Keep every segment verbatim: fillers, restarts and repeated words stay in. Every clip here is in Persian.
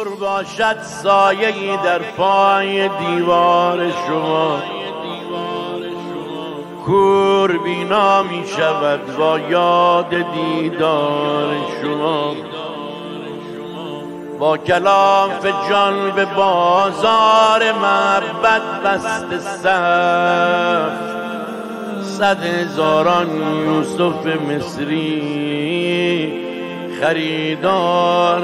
نور باشد سایه‌ای در پای دیوار شما، کور بینا می شود با یاد دیدار شما. با کلاف جان به بازار محبت بسته صف، صد هزاران یوسف مصری خریدار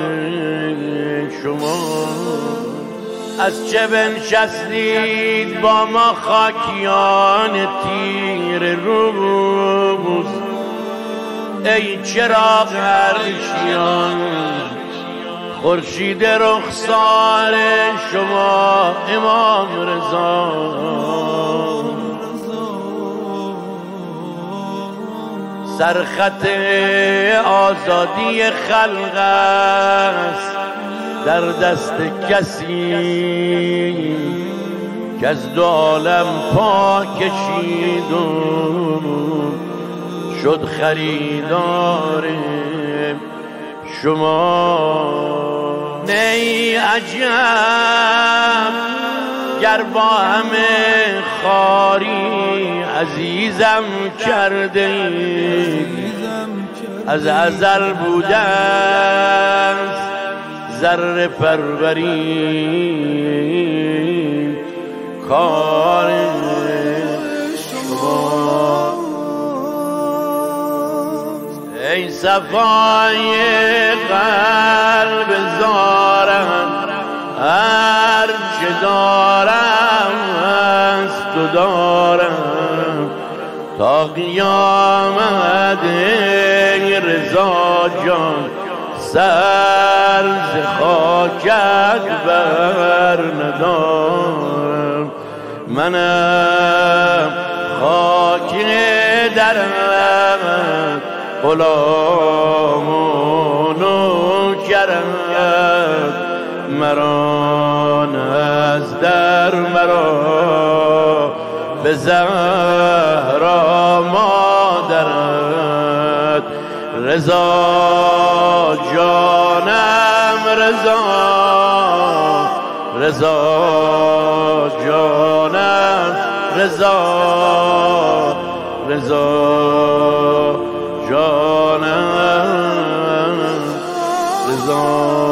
شما. از چه بنشستید با ما خاکیان تیر روز، ای چراغ عرشیان خورشید رخسار شما امام رضا. سرخط آزادی خلق است در دست کسی که از دو عالم پا کشید و شد خریدار شما. نی عجب گر با همه خاری عزیزم کرده، از ازل بودن ذره پروری کار شما. ای صفای قلب زارم هر چه دارم از تو دارم تا قیامت ای رضا جان، سر ز خاکت بر ندارم. منم خاک درم غلام و نوکرم، مرا از در مرا به زهرا مادرت. رضا جانم رضا، رضا جانم رضا، رضا جانم رضا.